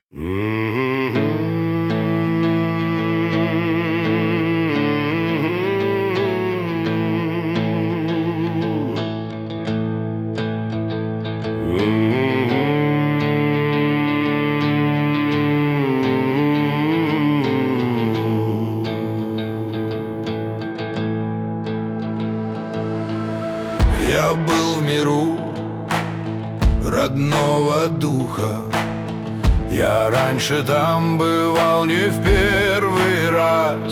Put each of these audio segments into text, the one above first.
Я был в миру родного духа. Я раньше там бывал не в первый раз.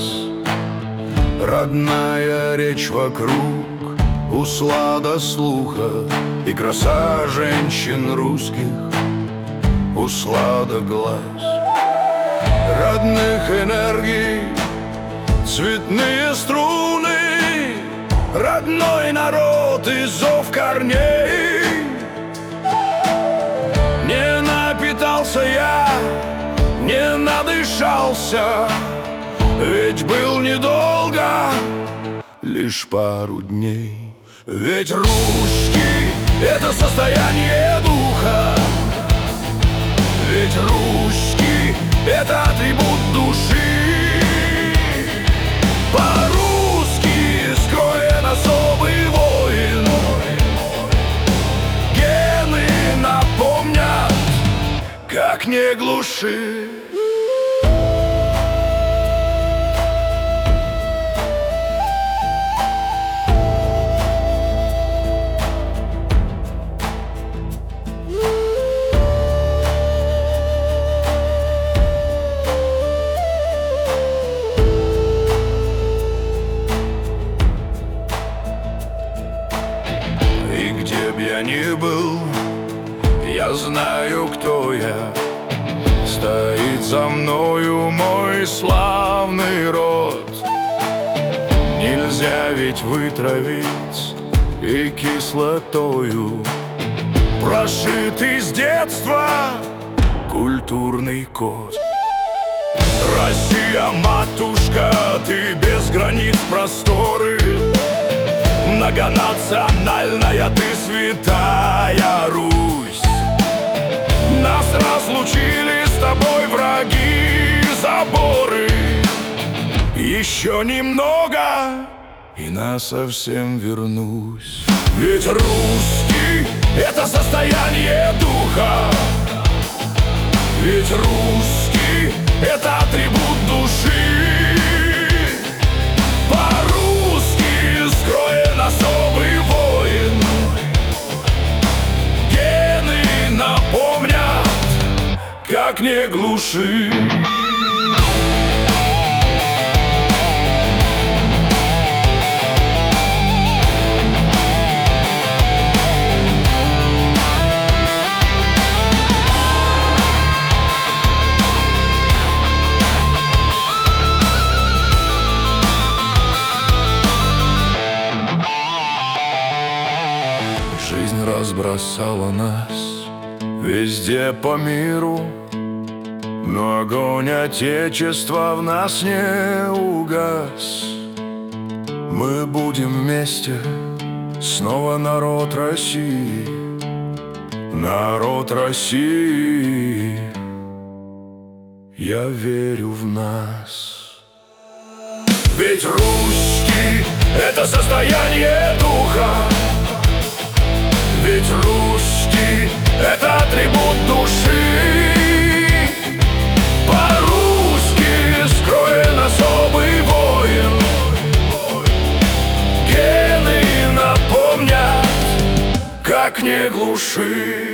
Родная речь вокруг, услада слуха, и краса женщин русских, услада глаз. Родных энергий, цветные струны, родной народ и зов корней. Не напитался я, не надышался, ведь был недолго, лишь пару дней. Ведь русский — это состояние духа, ведь русский — это атрибут души. По-русски скроен особый воин, гены напомнят, как не глуши. Я не был, я знаю, кто я. Стоит за мною мой славный род. Нельзя ведь вытравить и кислотою прошитый с детства культурный код. Россия, матушка, ты без границ просторы, многонациональная ты, святая Русь. Нас разлучили с тобой враги, заборы. Еще немного, и насовсем вернусь. Ведь русский — это состояние духа, ведь русский — это атрибут души. Особый воин, гены напомнят, как не глуши. Жизнь разбросала нас везде по миру, но огонь Отечества в нас не угас. Мы будем вместе, снова народ России, народ России. Я верю в нас. Ведь русский — это состояние духа, ведь русский — это атрибут души. По-русски скроен особый воин, гены напомнят, как не глуши.